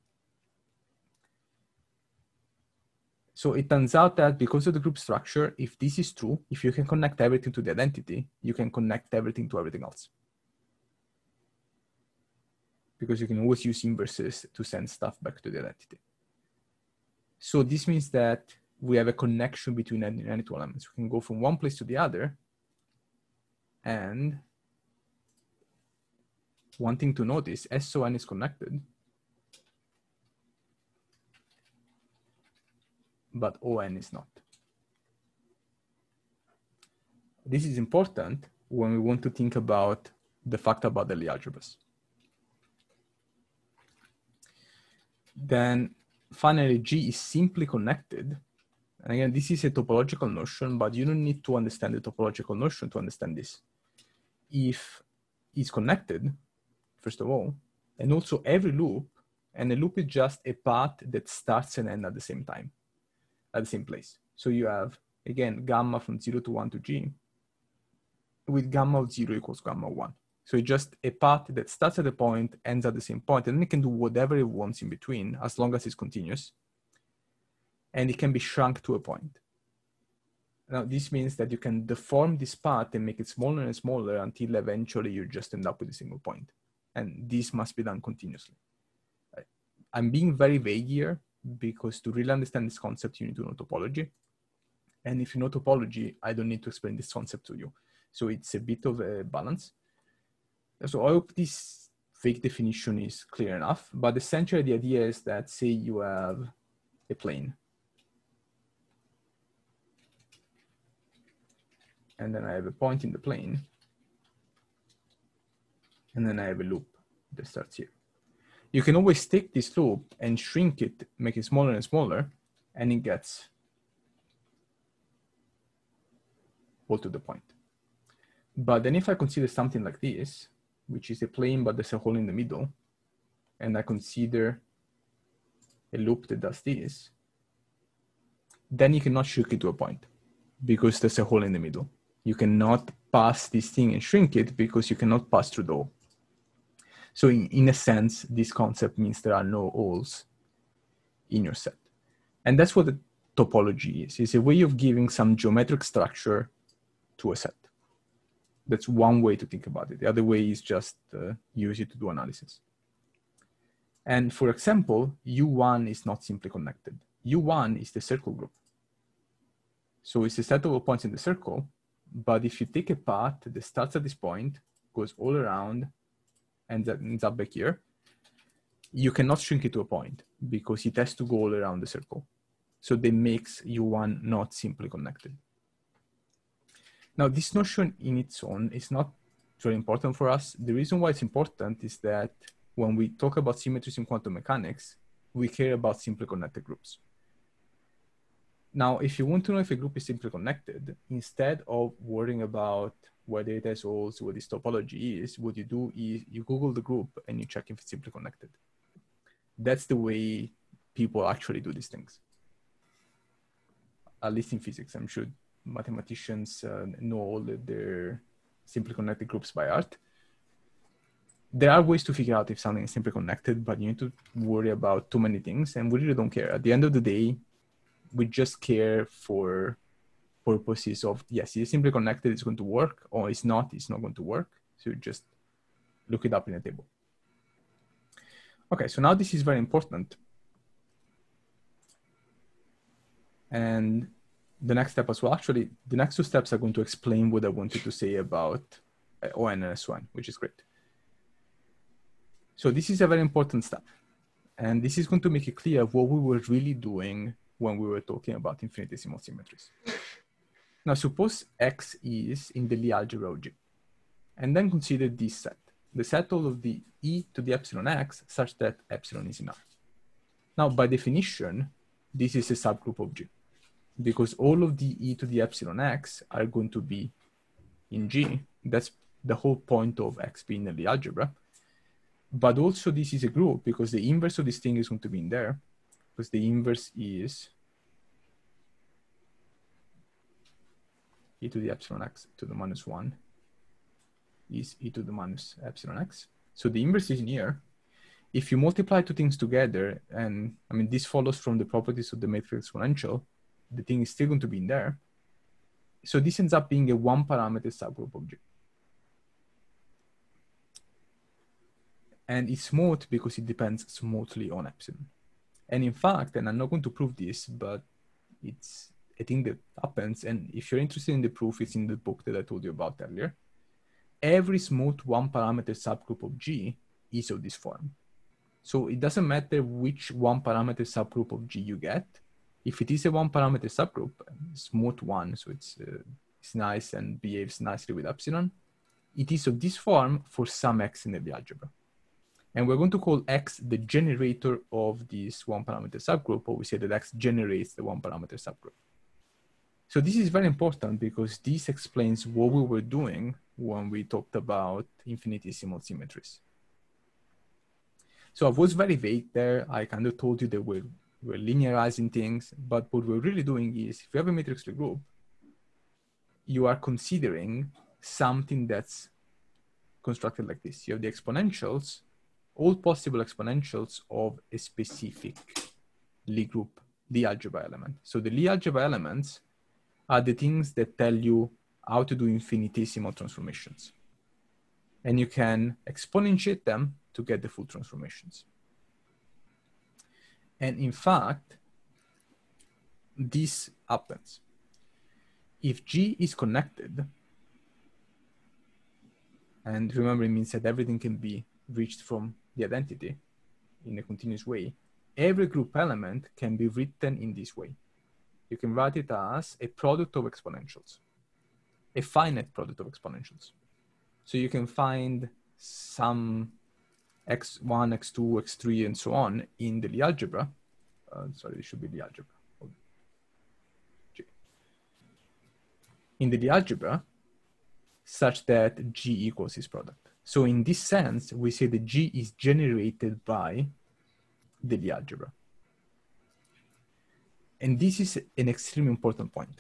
So it turns out that because of the group structure, if this is true, if you can connect everything to the identity, you can connect everything to everything else. Because you can always use inverses to send stuff back to the identity. So this means that we have a connection between any, any two elements. We can go from one place to the other. And one thing to notice, S O N is connected, but O N is not. This is important when we want to think about the fact about the Lie algebras. Then finally, G is simply connected. And again, this is a topological notion, but you don't need to understand the topological notion to understand this. If it's connected, first of all, and also every loop, and a loop is just a path that starts and ends at the same time, at the same place. So you have, again, gamma from zero to one to G, with gamma of zero equals gamma of one. So it's just a path that starts at a point, ends at the same point, and then it can do whatever it wants in between, as long as it's continuous. And it can be shrunk to a point. Now, this means that you can deform this path and make it smaller and smaller until eventually you just end up with a single point. And this must be done continuously. I'm being very vague here because to really understand this concept, you need to know topology. And if you know topology, I don't need to explain this concept to you. So it's a bit of a balance. So I hope this fake definition is clear enough, but essentially the idea is that, say you have a plane. And then I have a point in the plane. And then I have a loop that starts here. You can always take this loop and shrink it, make it smaller and smaller, and it gets all to the point. But then if I consider something like this, which is a plane, but there's a hole in the middle, and I consider a loop that does this, then you cannot shrink it to a point because there's a hole in the middle. You cannot pass this thing and shrink it because you cannot pass through the hole. So in, in a sense, this concept means there are no holes in your set. And that's what the topology is. It's a way of giving some geometric structure to a set. That's one way to think about it. The other way is just uh, use it to do analysis. And for example, U one is not simply connected. U one is the circle group. So it's a set of points in the circle, but if you take a path that starts at this point, goes all around, and that ends up back here, you cannot shrink it to a point because it has to go all around the circle. So that makes U one not simply connected. Now, this notion in its own is not very important for us. The reason why it's important is that when we talk about symmetries in quantum mechanics, we care about simply connected groups. Now, if you want to know if a group is simply connected, instead of worrying about whether it has holes, what this topology is, what you do is you Google the group and you check if it's simply connected. That's the way people actually do these things. At least in physics, I'm sure mathematicians uh, know all their simply connected groups by heart. There are ways to figure out if something is simply connected, but you need to worry about too many things, and we really don't care. At the end of the day, we just care for purposes of, yes, it's simply connected, it's going to work, or it's not, it's not going to work. So you just look it up in a table. Okay, so now this is very important. And the next step as well, actually, the next two steps are going to explain what I wanted to say about O N and S O N, which is great. So this is a very important step. And this is going to make it clear what we were really doing when we were talking about infinitesimal symmetries. Now suppose X is in the Lie algebra of G, and then consider this set, the set of the e to the epsilon x such that epsilon is in R. Now by definition, this is a subgroup of G, because all of the e to the epsilon x are going to be in G. That's the whole point of X being in the algebra. But also this is a group because the inverse of this thing is going to be in there, because the inverse is e to the epsilon x to the minus one is e to the minus epsilon x. So the inverse is in here. If you multiply two things together, and I mean, this follows from the properties of the matrix exponential, the thing is still going to be in there. So this ends up being a one parameter subgroup of G. And it's smooth because it depends smoothly on epsilon. And in fact, and I'm not going to prove this, but it's a thing that happens. And if you're interested in the proof, it's in the book that I told you about earlier. Every smooth one parameter subgroup of G is of this form. So it doesn't matter which one parameter subgroup of G you get. If it is a one parameter subgroup, smooth one, so it's, uh, it's nice and behaves nicely with epsilon, it is of this form for some X in the algebra. And we're going to call X the generator of this one parameter subgroup, or we say that X generates the one parameter subgroup. So this is very important because this explains what we were doing when we talked about infinitesimal symmetries. So I was very vague there. I kind of told you that we're, we're linearizing things, but what we're really doing is if you have a matrix Lie group, you are considering something that's constructed like this. You have the exponentials, all possible exponentials of a specific Lie group, the algebra element. So the Lie algebra elements are the things that tell you how to do infinitesimal transformations. And you can exponentiate them to get the full transformations. And in fact, this happens. If G is connected, and remember it means that everything can be reached from the identity in a continuous way, every group element can be written in this way. You can write it as a product of exponentials, a finite product of exponentials. So you can find some x one, x two, x three, and so on in the Lie algebra. Uh, sorry, it should be the algebra. G. In the Lie algebra, such that G equals this product. So in this sense, we say that G is generated by the Lie algebra. And this is an extremely important point.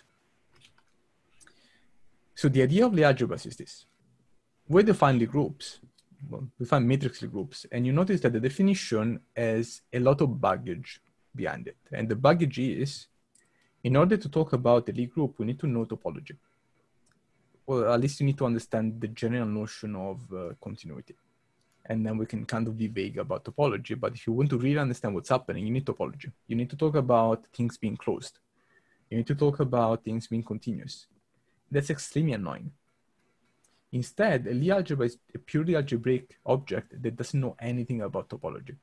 So the idea of Lie algebras is this. We define Lie groups, well, we define matrix Lie groups, and you notice that the definition has a lot of baggage behind it. And the baggage is, in order to talk about the Lie group, we need to know topology. Well, at least you need to understand the general notion of uh, continuity. And then we can kind of be vague about topology, but if you want to really understand what's happening, you need topology. You need to talk about things being closed. You need to talk about things being continuous. That's extremely annoying. Instead, a Lie algebra is a purely algebraic object that doesn't know anything about topology.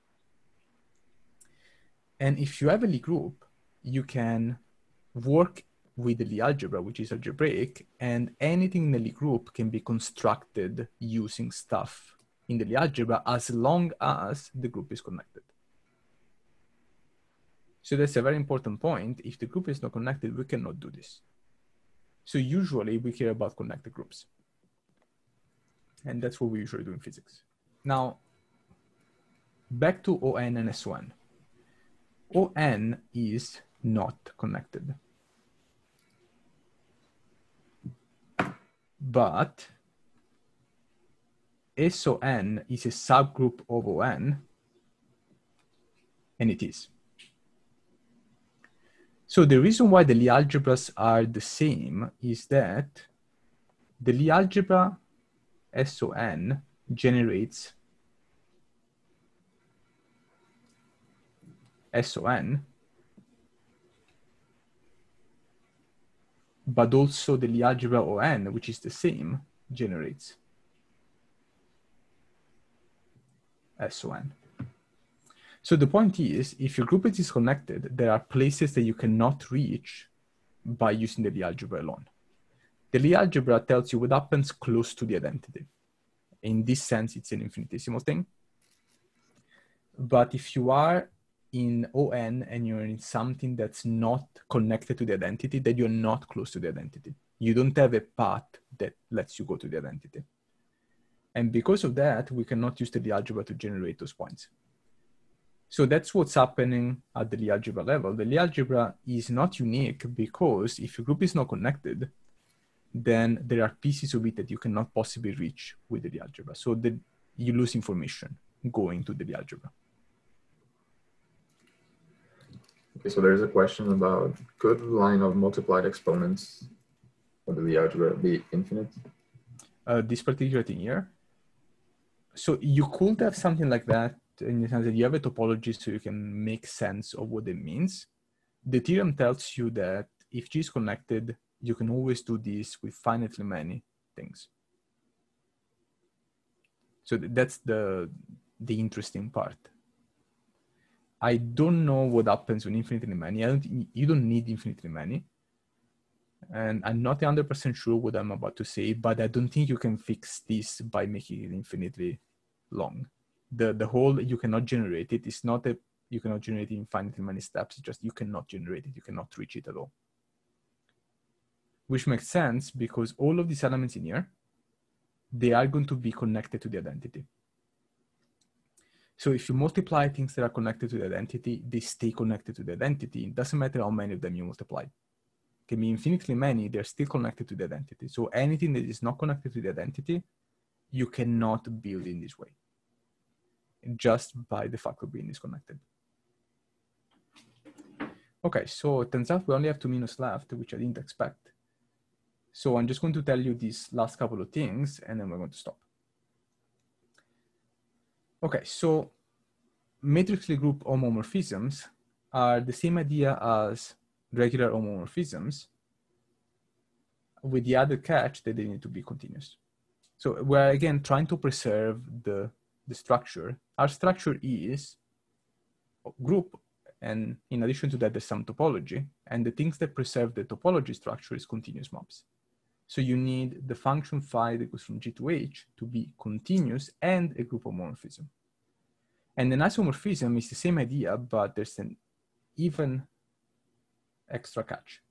And if you have a Lie group, you can work with the Lie algebra, which is algebraic, and anything in the Lie group can be constructed using stuff in the Lie algebra as long as the group is connected. So that's a very important point. If the group is not connected, we cannot do this. So usually we care about connected groups. And that's what we usually do in physics. Now, back to O N and S O N. O N is not connected. But S O N is a subgroup of O N, and it is. So the reason why the Lie algebras are the same is that the Lie algebra S O N generates S O N, but also the Lie algebra O N, which is the same, generates S O N. So the point is, if your group is disconnected, there are places that you cannot reach by using the Lie algebra alone. The Lie algebra tells you what happens close to the identity. In this sense, it's an infinitesimal thing. But if you are in O N and you're in something that's not connected to the identity, then you're not close to the identity. You don't have a path that lets you go to the identity. And because of that, we cannot use the Lie algebra to generate those points. So that's what's happening at the Lie algebra level. The Lie algebra is not unique because if a group is not connected, then there are pieces of it that you cannot possibly reach with the Lie algebra. So that you lose information going to the Lie algebra. Okay, so there's a question about, could line of multiplied exponents of the Lie algebra be infinite? Uh, this particular thing here. So you could have something like that in the sense that you have a topology so you can make sense of what it means. The theorem tells you that if G is connected, you can always do this with finitely many things. So that's the, the interesting part. I don't know what happens when infinitely many. I don't, you don't need infinitely many. And I'm not one hundred percent sure what I'm about to say, but I don't think you can fix this by making it infinitely long. The, the whole, you cannot generate it. It's not a, you cannot generate it in infinitely many steps. It's just you cannot generate it. You cannot reach it at all. Which makes sense because all of these elements in here, they are going to be connected to the identity. So if you multiply things that are connected to the identity, they stay connected to the identity. It doesn't matter how many of them you multiply. It can be infinitely many, they're still connected to the identity. So anything that is not connected to the identity, you cannot build in this way, just by the fact of being disconnected. Okay, so it turns out we only have two minutes left, which I didn't expect. So I'm just going to tell you these last couple of things, and then we're going to stop. Okay, so matrix Lie group homomorphisms are the same idea as regular homomorphisms, with the added catch that they need to be continuous. So we're again trying to preserve the, the structure. Our structure is a group, and in addition to that, there's some topology, and the things that preserve the topology structure is continuous maps. So you need the function phi that goes from G to H to be continuous and a group homomorphism. And an isomorphism is the same idea, but there's an even extra catch.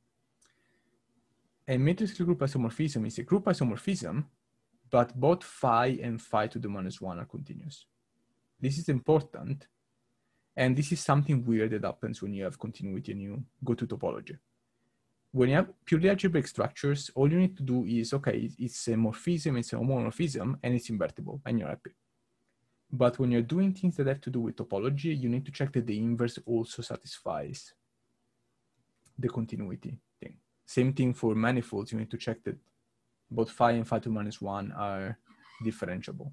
A matrix Lie group isomorphism is a group isomorphism, but both phi and phi to the minus one are continuous. This is important, and this is something weird that happens when you have continuity and you go to topology. When you have purely algebraic structures, all you need to do is, okay, it's a morphism, it's a homomorphism, and it's invertible, and you're happy. But when you're doing things that have to do with topology, you need to check that the inverse also satisfies the continuity thing. Same thing for manifolds, you need to check that both phi and phi to minus one are differentiable.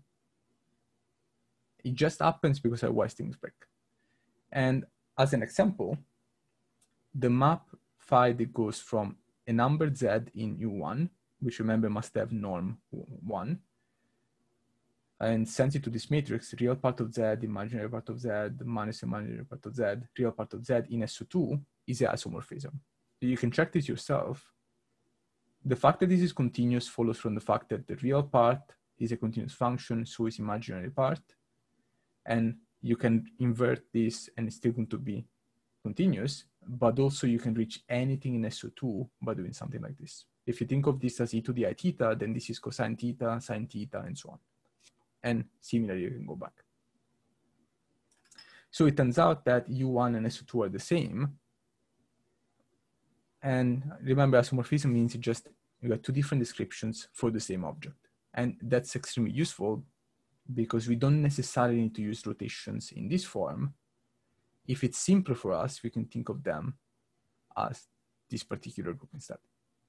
It just happens because otherwise things break. And as an example, the map phi that goes from a number z in U one, which remember must have norm one, and sends it to this matrix, real part of z, imaginary part of z, minus imaginary part of z, real part of z in S O two is an isomorphism. You can check this yourself. The fact that this is continuous follows from the fact that the real part is a continuous function, so is imaginary part. And you can invert this and it's still going to be continuous, but also you can reach anything in S O two by doing something like this. If you think of this as e to the I theta, then this is cosine theta, sine theta, and so on. And similarly, you can go back. So it turns out that U one and S O two are the same. And remember, isomorphism means you just you got two different descriptions for the same object. And that's extremely useful because we don't necessarily need to use rotations in this form. If it's simpler for us, we can think of them as this particular group instead.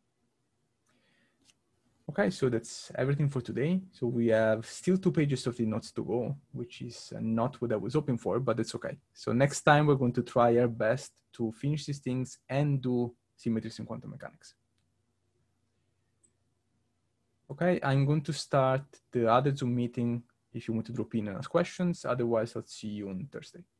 Okay, so that's everything for today. So we have still two pages of the notes to go, which is not what I was hoping for, but it's okay. So next time we're going to try our best to finish these things and do symmetries in quantum mechanics. Okay, I'm going to start the other Zoom meeting if you want to drop in and ask questions. Otherwise, I'll see you on Thursday.